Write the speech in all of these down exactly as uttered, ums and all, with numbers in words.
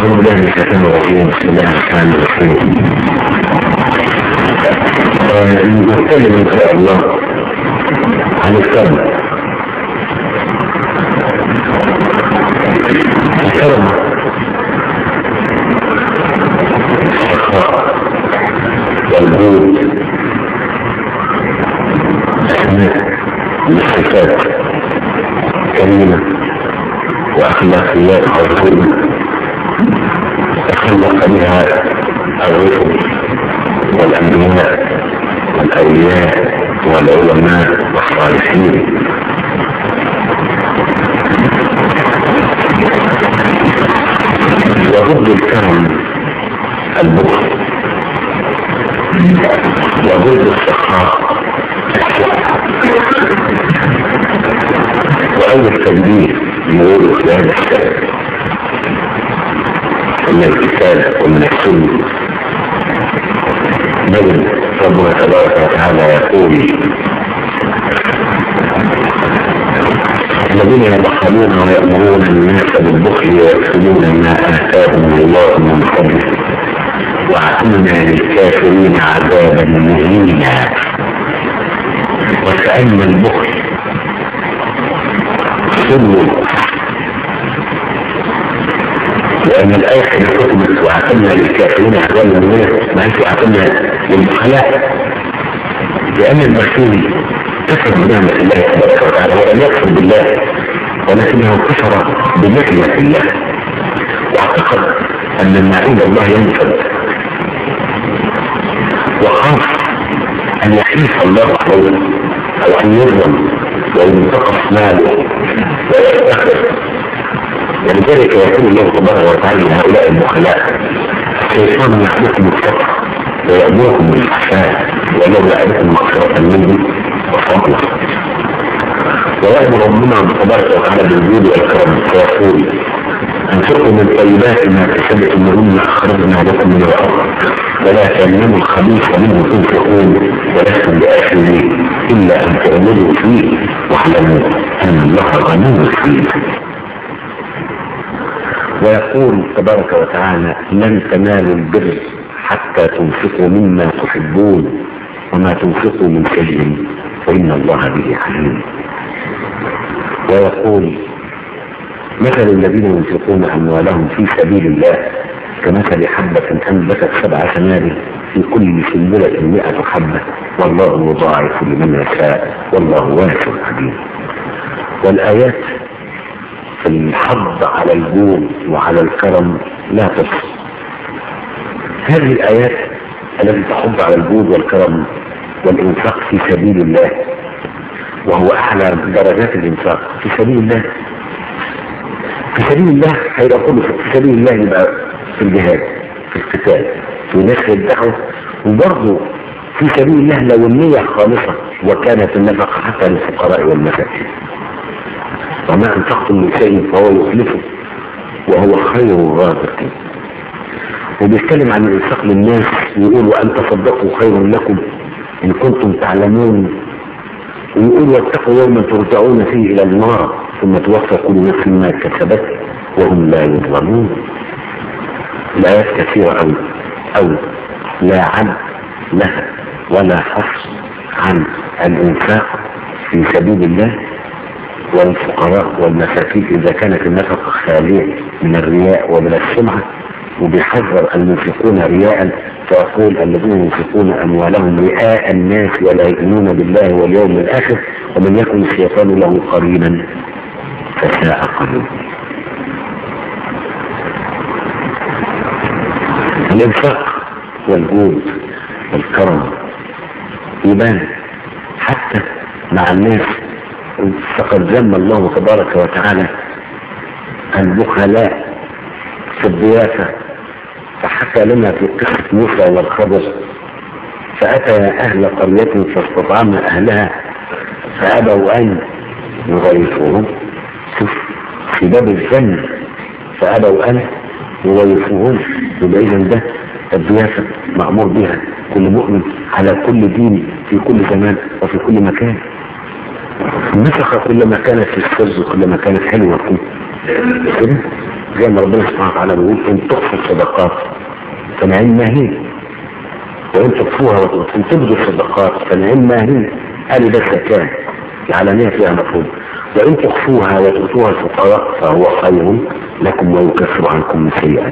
أعوذ بالله من الشيطان الرجيم. بسم الله الرحمن الرحيم. نتكلم إن شاء الله عن الكرم. الكرم السخاء والجود أسماء من صفات كريمة وأخلاقيات عظيمة تخلق بها الرسل والأنبياء والأولياء والعلماء والصالحين. وضد الكرم البخل، وضد السخاء وأول تنبيه يقول في هذا الكلام من الكتاب ومن السنة. بل ربنا تبارك وتعالى يقول: الذين يبخلون ويأمرون الناس بالبخل ويكتمون ما آتاهم الله من فضله وأعتدنا للكافرين عذابا مهينا. وكأن البخل سلم، لأن الآية كتبت وأعتدنا للكافرين عذابا مهينا، ما أنت أعتدنا للبخلاء، لأن البخيل كفر بنعمة الله تبارك وتعالى ولم يكفر بالله، ولكنه كفر بنعمة الله واعتقد أن النعيم الله ينفذ، وخاف أن يحيف الله عليه أو أن يظلم وينتقص ماله ويفتخر. ولذلك يقول الله تبارك وتعالى لهؤلاء البخلاء: الشيطان يعدكم الفقر ويأمركم بالفحشاء والله يعدكم مغفرة منه وفضله. ويأمر ربنا تبارك وتعالى بالجود والكرم فيقول: انفقوا من طيبات ما كسبتم مما اخرجنا لكم من الارض ولا تيمموا الخبيث منه تنفقون ولستم بآخذين الا ان تعملوا فيه واعلموا ان الله غني فيه. ويقول تبارك وتعالى: لن تنالوا البر حتى تنفقوا مما تحبون وما تنفقوا من شيء فإن الله به عليم. ويقول: مثل الذين ينفقون أموالهم في سبيل الله كمثل حبة أنبتت سبع سنابل في كل سنبلة مئة حبة والله يضاعف لمن يشاء والله واسع عليم. والآيات في الحض على الجود وعلى الكرم لا تصل. هذه الآيات التي تحض على الجود والكرم والإنفاق في سبيل الله، وهو أعلى درجات الإنفاق في سبيل الله. في سبيل الله هيبقى كله في سبيل الله، يبقى في الجهاد، في القتال، في نشر الدعوة، وبرضه في سبيل الله لو النية خالصة وكانت النفقة حتى للفقراء والمساكين. وما أنفقتم من شيء فهو يخلفه وهو خير الرازقين. وبيتكلم عن الإنفاق للناس يقول: وأن تصدقوا خير لكم إن كنتم تعلمون. ويقول: واتقوا يوما ترجعون فيه إلى النار ثم توفى كل نفس ما كسبت وهم لا يظلمون. الآيات كثيرة أوي أو لا عد لها ولا حصر عن الإنفاق في سبيل الله والفقراء والمساكين إذا كانت النفقة خالية من الرياء ومن السمعة. وبيحذر المنفقون رياء فيقول: الذين ينفقون أموالهم رئاء الناس ولا يؤمنون بالله واليوم الآخر ومن يكن الشيطان له قرينا فساء قرينا. الإنفاق والجود والكرم يبان حتى مع الناس. فقد ذم الله تبارك وتعالى البخلاء في الضيافة، فحكى لنا في قصة موسى والخضر: فأتى أهل قرية فاستطعم أهلها فأبوا أن يضيفوهم. شوف في باب الذم، فأبوا أن يضيفوهم. يبقى إذا ده الضيافة مأمور بها كل مؤمن على كل دين في كل زمان وفي كل مكان. النفقة كلما كانت في السر كلما كانت حلوة كده. زي ما ربنا سبحانه وتعالى بيقول ان تخفوا الصدقات فنعم ما هي، وان تخفوها وان تبدوا الصدقات فنعم ما هي. قال ده الزكاه العلانيه فيها مفهوم، وان تخفوها وتؤتوها الفقراء فهو خير لكم ويكفر عنكم من سيئات.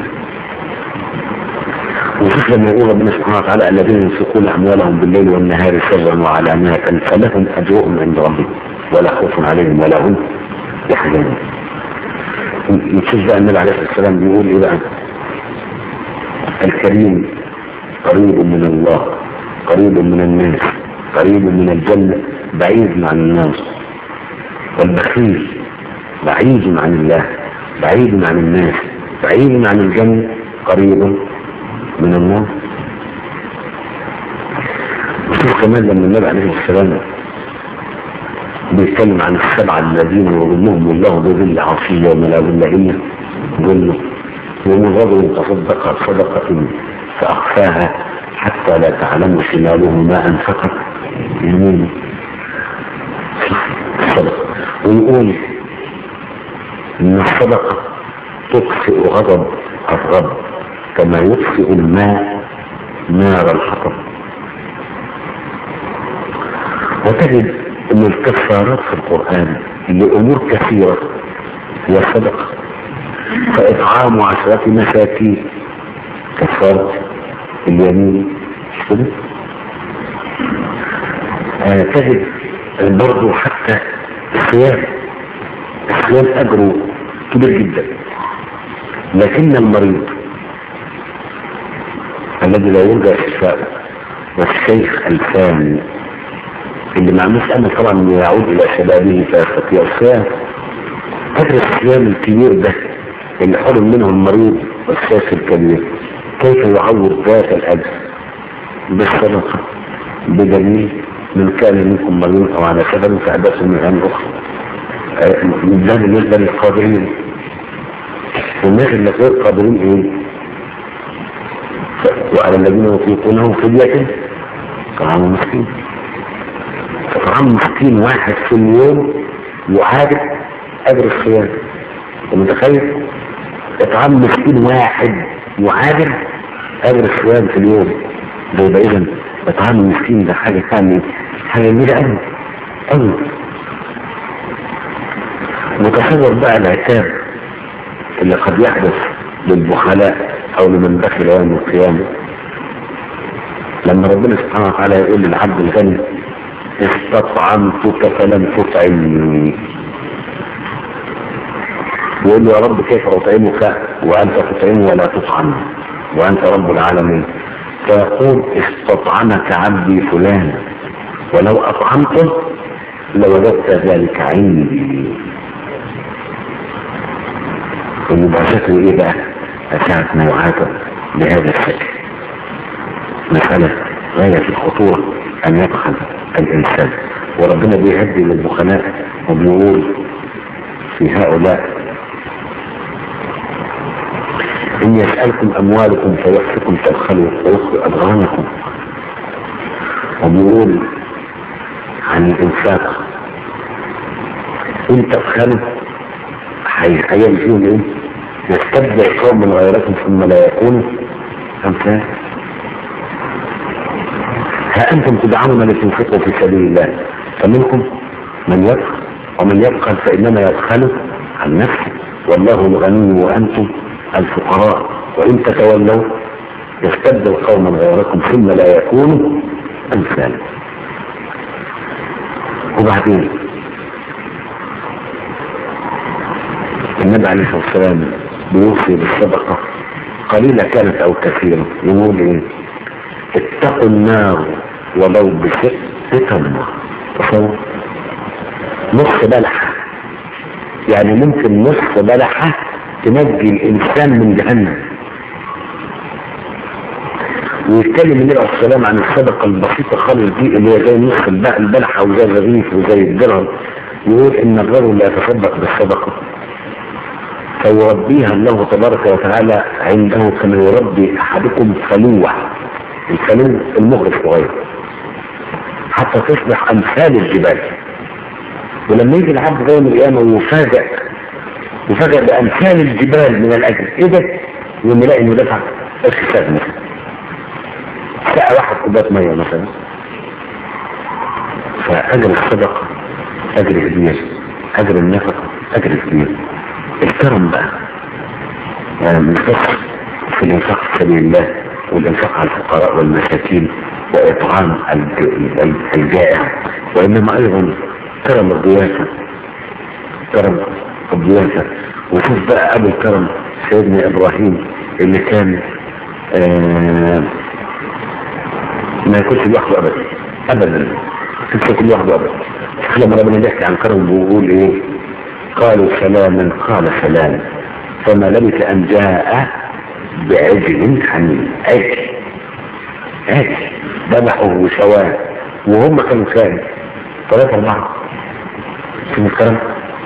وشوف لما يقول ربنا سبحانه وتعالى الذين ينفقون اموالهم بالليل والنهار سرا وعلانية فلهم اجرهم عند ربهم ولا خوف عليهم ولا هم يحزنون. نشوف بقى النبي عليه الصلاه والسلام بيقول ايه بقى؟ الكريم قريب من الله، قريب من الناس، قريب من الجنه، بعيد عن الناس. والبخيل بعيد عن الله، بعيد عن الناس، بعيد عن الجنه، قريب من النار. وشوف كمان لما النبي عليه السلام بيتكلم عن السبعة الذين يظلهم الله بظل عرشه يوم لا ظل إلا ظله، يوم الرجل تصدق صدقة فأخفاها حتى لا تعلم شماله ما أنفقت يمينه. ويقول إن الصدقة تطفئ غضب الرب كما يطفئ الماء نار الحطب. وتجد ان الكفارات في القرآن لأمور كثيرة هي صدقة، فإطعام عشرة مساكين كفارة اليمين كده. آه تجد برضه حتى الصيام، الصيام أجره كبير جدا، لكن المريض الذي لا يرجى شفاءه والشيخ الفاني اللي ما عندوش امل طبعا انه يعود الى شبابه فيستطيع الصيام، قدر الصيام الكبير ده اللي حرم منه المريض والشيخ الكبير كيف يعوض ذات الاجر بالصدقه؟ بدليل من كان منكم مريض او على سفر فعدته من غير اخرى. ده بالنسبه للقادرين. والناس اللي غير قادرين ايه؟ وعلى الذين يطيقونه فدية طعام مسكين. فطعام مسكين واحد في اليوم يعادل اجر الصيام. ومتخيل طعام مسكين واحد يعادل اجر الصيام في اليوم. ده يبقى اذا طعام المسكين ده حاجه ثانيه، حاجه كبيره قوي قوي. متصور بقى العتاب اللي قد يحدث للبخلاء او لمن دخل يوم القيامه لما ربنا سبحانه وتعالى يقول للعبد الغني استطعمتك فلم تطعمني، يقول له يا رب كيف اطعمك وانت تطعم ولا تطعم وانت رب العالمين؟ فيقول استطعمك عبدي فلان ولو اطعمته لوجدت ذلك عندي. ويبقى شكله ايه بقى ساعة ما يعاتب بهذا الشكل؟ مسألة غاية في الخطورة ان يبخل الانسان. وربنا بيهدي للبخلاء وبيقول في هؤلاء ان يسألكم اموالكم فيحفكم تبخلوا ويخفي اضغانكم. وبيقول عن الانفاق ان تبخلوا هيعمل فيهم ايه؟ يستبدل قوم من غيركم ثم لا يكونوا امثال. ها انتم تدعون لتنفقوا في سبيل الله فمنكم من يبخل ومن يبخل فانما يبخل عن نفسه والله الغني وانتم الفقراء وان تتولوا يستبدل قوما غيركم ثم لا يكونوا امثال. وبعدين النبي عليه الصلاه والسلام بيوصي بالصدقه قليله كانت او كثيره. يقول ايه؟ اتقوا النار ولو بشق تمره. تصور نص بلحه، يعني ممكن نص بلحه تنجي الانسان من جهنم. ويتكلم النبي عليه الصلاه والسلام عن الصدقه البسيطه خالص دي اللي هي زي نص البلحه وزي الرغيف وزي الدرهم. يقول ان الرجل لا يتصدق بالصدقه فيربيها الله تبارك وتعالى عنده كما يربي احدكم فلوه. الفلوه المغرب صغير حتى تصبح امثال الجبال. ولما يجي العبد يوم القيامه ويفاجئ وفجأة بأمثال الجبال من الأجل. إيه ده؟ يوم يلاقي إنه دفع الخساب مثلا ساعة واحد كوباية مية مثلا. فأجر الصدقة أجر كبير، أجر النفقة أجر كبير. الكرم بقى يعني مش بس في الإنفاق في سبيل الله والإنفاق على الفقراء والمساكين وإطعام الجائع، وإنما أيضا كرم الضيافة، كرم الضيافة. وشوف بقى أبو الكرم سيدنا إبراهيم اللي كان آه ما يكونش لوحده أبدا أبدا، كنت كل لوحده أبدا. لما ربنا بيحكي عن كرم بيقول إيه؟ قالوا سلاما قال سلام فما لبث أن جاء بعجل حنين. عجل عجل ذبحه وشواه وهم كانوا كام؟ ثلاثة أربعة. شوف الكرم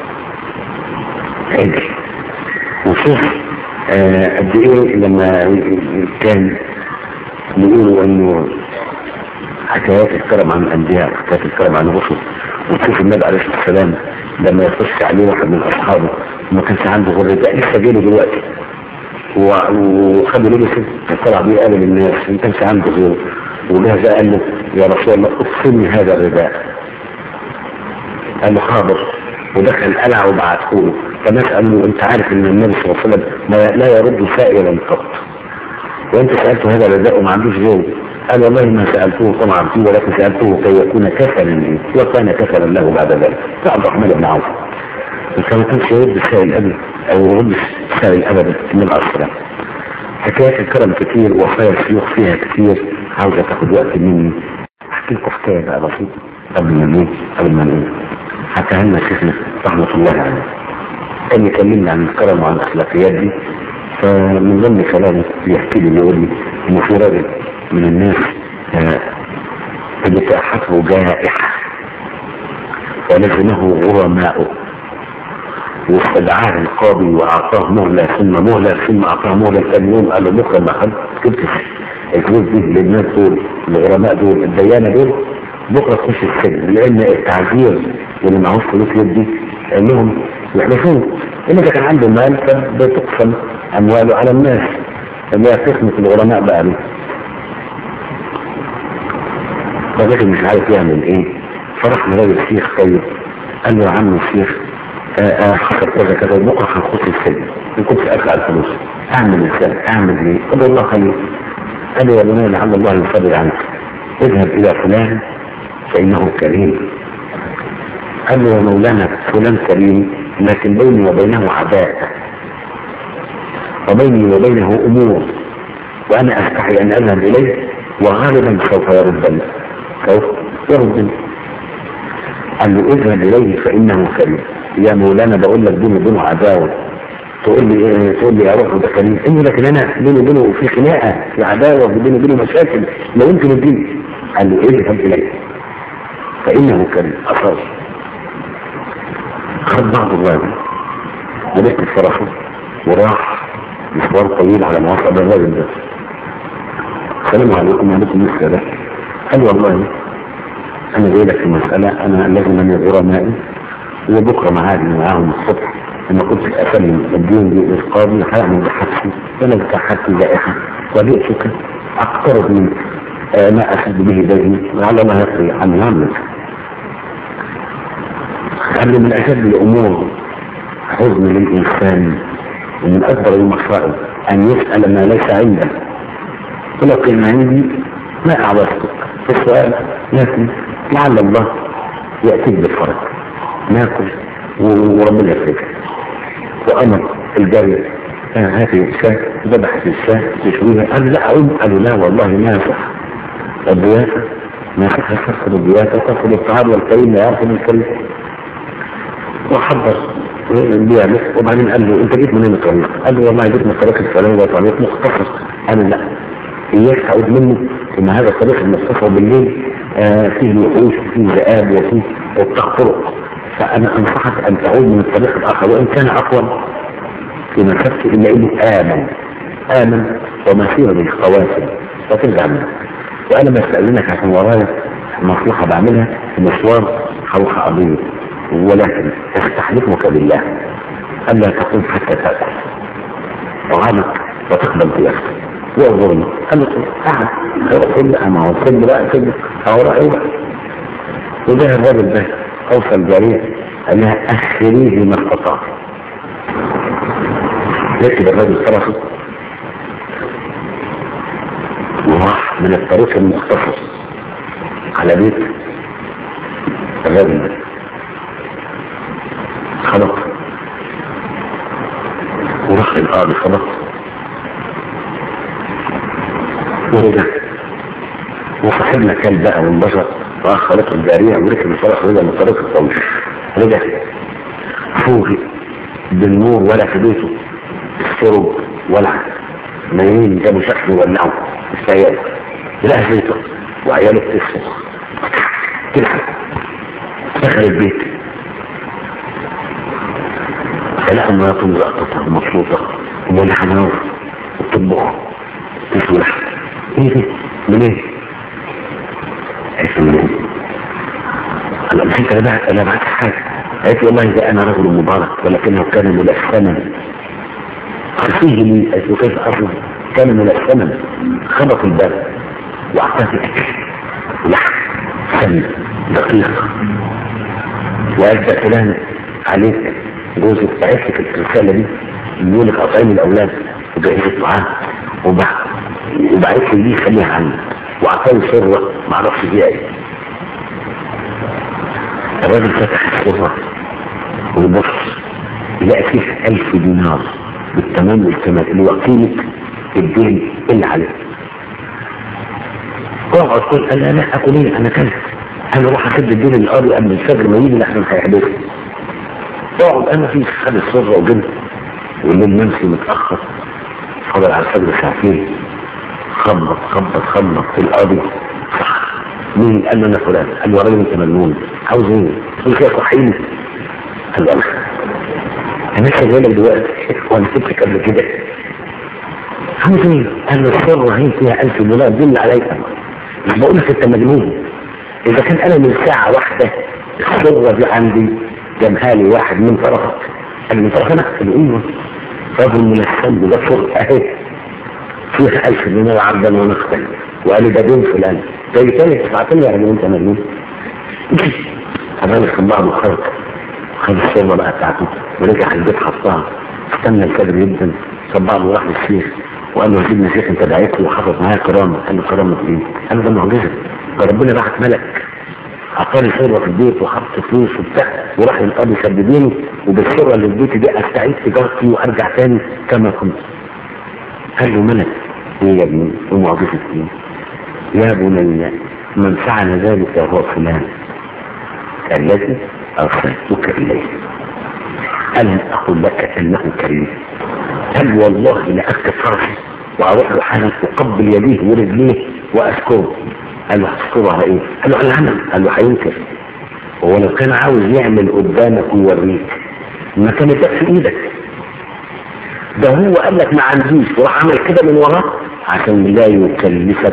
عجل. وشوف آه قد ايه لما كان يقولوا انه حكايات الكرم عن الانبياء، حكايات الكرم عن الرسل. وتشوف النبي عليه الصلاه والسلام لما يخش عليه واحد من اصحابه ما كانش عنده غير رداء لسه جاله دلوقتي وخدوا لبسه طلع بيه قال للناس ما كانش عنده غيره، وجهز قال له يا رسول الله اغسلني هذا الرداء. قال له حاضر، ودخل قلع وبعته له. فالناس قالوا انت عارف ان النبي صلى الله عليه وسلم لا يرد سائلا قط، وانت سالته هذا الرداء وما عندوش غيره. قال والله ما سالته طمعا فيه ولكن سالته كي يكون كفلا لي وكان كفلا له بعد ذلك. عبد الرحمن بن عوف كان كانش يرد سائل ابدا او يرد سائل ابدا من الاسرى. حكايات الكرم كتير ووصايا الشيوخ فيها كتير، عاوزه تاخد وقت مني. احكي لكم حكايه بقى بسيطه قبل ما نقول قبل ما نقول حكاها لنا شيخنا رحمه الله عليه. كان يكلمنا عن الكرم وعن الاخلاقيات دي، فمن ضمن كلامه بيحكي لي بيقول لي ان في راجل من الناس اللي تأحته جائحه ولزمه غرماؤه واستدعاه القاضي واعطاه مهله ثم مهله ثم اعطاه مهله ثاني يوم. قال له بكره ما كنتش الفلوس دي للناس دول الغرماء دول الديانه دول بكره تخش السجن، لان التعذير واللي معهوش فلوس يدي انهم يحلفون ان اذا كان عنده مال فبتقسم امواله على الناس اللي هي قسمه الغرماء بقى دي. فالراجل مش عارف يعمل ايه، فراح لراجل شيخ طيب قال له يا عم الشيخ حصل كذا كذا بكره هنخش السجن ان كنت ادفع الفلوس اعمل ازاي؟ اعمل ايه؟ قال له الله خليك. قال له يا بني لعل الله يفضل عنك، اذهب الى فلان فانه كريم. قال له يا مولانا فلان كريم لكن بيني وبينه عداء وبيني وبينه امور وانا استحي ان اذهب اليه وغالبا سوف يردني سوف يردني. قال له اذهب اليه فانه كريم. يا مولانا بقول لك بيني وبينه عداوه تقول لي ايه؟ تقول لي اروح ده كريم انه لكن انا بيني وبينه في خناقه في عداوه وبيني وبينه مشاكل لا يمكن الدين. قال له اذهب اليه فانه كريم. اصر خد بعض الراجل ولقيت فرحه وراح مشوار طويل على ما وصل الراجل ده. السلام عليكم وعليكم السلام. قال والله انا جاي لك في مساله، انا لازم اني غرمائي وبكره معادي معاهم الصبح لما كنت اسلم الدين دي للقاضي هيعمل بحثي وانا بتحكي جائحه وليئتك اقترب منك آه ما اسد به ديني لعل الله يقضي عني عنك. قال له من اشد الامور حزن للانسان ومن اكبر المصائب ان يسال ما ليس عنده. ولو كان عندي ما اعوزتك في السؤال لكن لعل الله ياتيك بالفرج. ناكل وربنا يفرجك. وامر الجاريه هذه الشاة ذبحت الشاة تشويها. قال لا اعود. قالوا لا والله ما يصح الضيافه ما يصح ترفض الضيافه ترفض الطعام والكريم لا يرفض الكريم. وحضر بيعمل وبعدين قال له انت جيت منين الطريق؟ قال له والله جيت من الطريق الفلاني ده طريق مختصر. قال لا اياك تعود منه ان هذا الطريق المختصر بالليل آه فيه وحوش وفيه ذئاب وفيه طرق، فانا انصحك ان تعود من الطريق الاخر وان كان اقوى في نفسك الا انه امن امن ومسير للخواتم فترجع منه. وانا بستاذنك عشان ورايا مصلحه بعملها في مشوار هروح قضيه ولكن استحلفك بالله الا تقوم حتى تاكل وغلط وتقبل ضيافتك وظلم. قال له تعال قل انا وصل بقى كده او رأيه بقى. وده الراجل ده اوصى الجاريه قال لها اخريه ما استطاع. ركب الراجل طرفه وراح من الطريق المختصر على بيت الراجل ده خلق وراح الارض خلق ورجع. وصاحبنا كان بقى وانبسط راح خلق الجاريه وركب الفرس ورجع من الطريق الطويل. رجع فوقي بالنور ولا في بيته السرب ولا نايمين جابوا شكل ولعوا السيارة لقى بيته وعياله بتصرخ تلحق دخل البيت فلقى مراته مزقطة ومطلوطة ومولعة نار وبتطبخ تسوي لحم. ايه دي؟ من ايه؟ قالت له انا مش انت بعت انا بعت حاجة. قالت له والله ده انا رجل مبارك ولكنه كان ملثما خفيه لي. قالت له كيف اصلا؟ كان ملثما. خبط الباب واعطاه الاكل لحم سمن دقيق وقال ده فلان عليك جوزك بعثك الرسالة دي يقول لك اطعمي الاولاد وجهز الطعام وبعث لي خليها عني واعطاه سره ما اعرفش فيها ايه. الراجل فتح السره ويبص يلاقي فيه ألف دينار بالتمام والكمال اللي هو قيمة الدين اللي عليه. اقعد كل قال لا لا اكل ايه انا كلت انا اروح اسد الدين الارض قبل الفجر ما يجي لحم هيحبسني. اقعد انا في خد السره وجنت والليل نمشي متاخر فضل على الفجر ساعتين خبط خبط خبط في القاضي. صح مين؟ قال له انا فلان. قال له يا راجل انت مجنون عاوز ايه؟ قال له يا صحيني. قال له انا شغالك دلوقتي وانا سبتك قبل كده عاوز ايه؟ قال له السره هي فيها ألف دولار دل عليك. مش بقول لك انت مجنون. اذا كان انا من ساعه واحده السره دي عندي جابها لي واحد من طرفك. قال من طرف انا؟ قال له ايوه رجل من السند ده فرق اهي فيها ألف دينار عبدا ونقدا وقال لي ده دين فلان زي تاني تبعتني يعني انت مجنون. الراجل كان بعض الخرق خد الشربة بقى بتاعته ورجع البيت حطها استنى الكادر جدا صبع له راح للشيخ وقال له سيدنا شيخ انت دعيت له وحفظ معايا كرامه. قال له كرامه ايه؟ قال له ده معجزه ده ربنا بعت ملك اعطاني شربة في البيت وحط فلوس وبتاع وراح للقاضي سدديني وبالشربة اللي في بيتي دي استعيد تجارتي وارجع تاني كما كنت. قال له ملك ايه يا ابني ومعجزه ايه؟ يا بني من فعل ذلك هو فلان الذي ارسلتك اليه. ألم أقل لك أنه كريم؟ قال والله لأكتب فرحي وأروح له حالا أقبل يديه ورجليه وأذكره. قال له هتذكره على إيه؟ قال له على العمل. قال له هينكر. هو لو كان عاوز يعمل قدامك ويوريك ما كان يبقى في إيدك. ده هو قال لك ما عنديش وراح عمل كده من وراك عشان لا يكلفك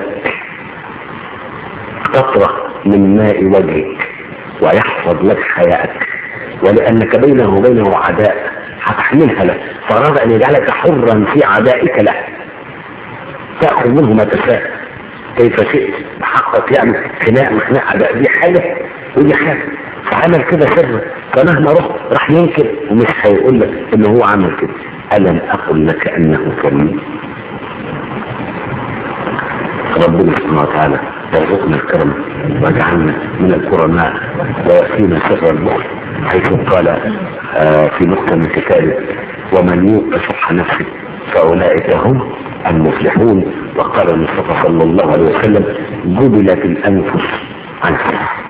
قطرة من ماء وجهك ويحفظ لك حياتك ولأنك بينه وبينه عداء هتحملها له فأراد أن يجعلك حرا في عدائك له تأخذ منه ما تشاء كيف شئت بحقك يعني خناق وخناق عداء دي حاجة ودي حاجة فعمل كده سر فمهما رحت راح ينكر ومش هيقول لك إن هو عمل كده. ألم أقل لك أنه كريم؟ ربنا سبحانه وتعالى يرزقنا الكرم واجعلنا من الكرماء ويأتينا شر البخل حيث قال آه في محكم كتابه ومن يوق شح نفسه فأولئك هم المفلحون. وقال المصطفى صلى الله عليه وسلم جبلت الأنفس عن حسن